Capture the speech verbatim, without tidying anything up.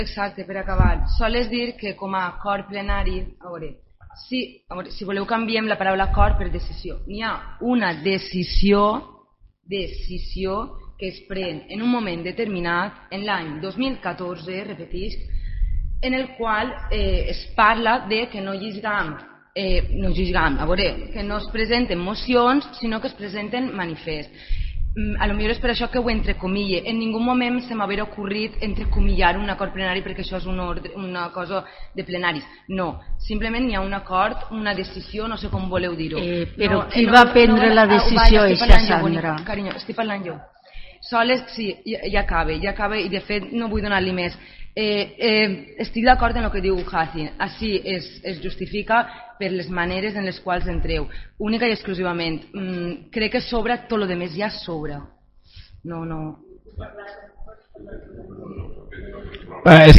Exacte, per acabar. Soles dir que com a acord plenari, a veure, si, a veure, si voleu canviem la paraula acord per decisió. N'hi ha una decisió, decisió que es pren en un moment determinat, en l'any dos mil catorze, repetís, en el qual eh, es parla de que no llisgam, eh, no llisgam, a veure, que no es presenten mocions, sinó que es presenten manifests. A lo millor és per això que ho entrecomille. En ningú moment se m'haver ocorrit entrecomillar un acord plenari perquè això és un ordre, una cosa de plenaris. No, simplement hi ha un acord, una decisió, no sé com voleu dir-ho. Eh, però no, qui no, va prendre no, la decisió eixa, Sandra? Jo, carinyo, estic parlant jo. Soles, sí, ja, ja acaba, ja acaba i de fet no vull donar-li més. Eh, eh, estic d'acord en el que diu Hazi. Així es, es justifica per les maneres en les quals entreu, única i exclusivament. Mm, crec que sobra, tot el més ja sobra. No, no. Eh, és